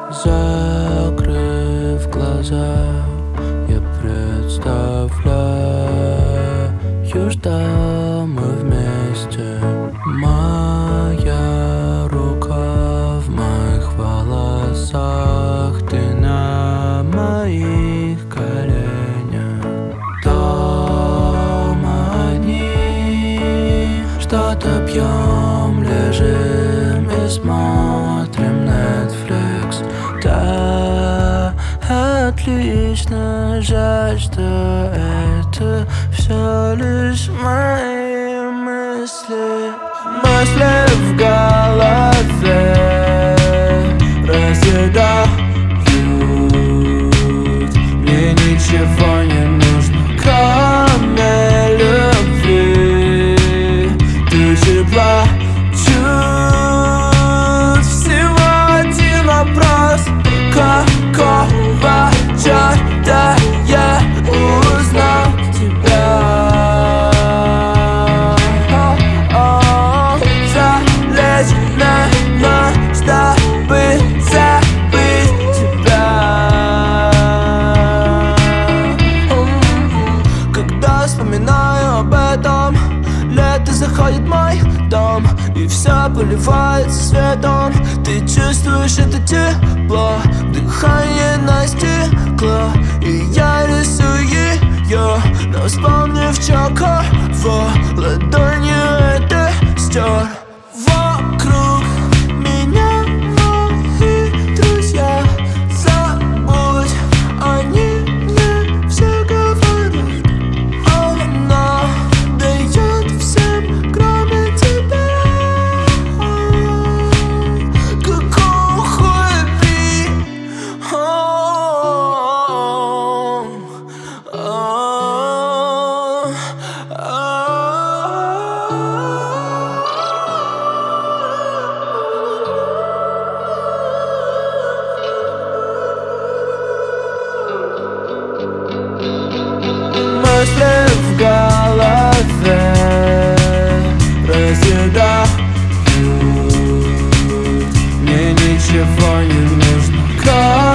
Закрыв глаза, я представляю, что мы вместе. Моя рука в моих волосах, ты на моих коленях. Дома одни, что-то пьем, лежим и смотрим Netflix. Да, отлично, жаль, что это все лишь мои мысли. Мысли в голове разъедают. Мне ничего не нужно, кроме любви. Ты тепла. Всего один вопрос: какого черта я узнал тебя? Залезь на ночь, чтобы забыть тебя. Когда вспоминаю об этом, лето заходит в мой дом, и все поливается светом. Ты чувствуешь это тепло, дыхание на стекло, и я рисую ее, но вспомнив, кого ладонью это стер. Вокруг меня мои друзья, забудь, они мне все говорят. Она дает всем, кроме тебя. Какого хуя ты? Мысли в голове разъедают. Мне ничего не нужно,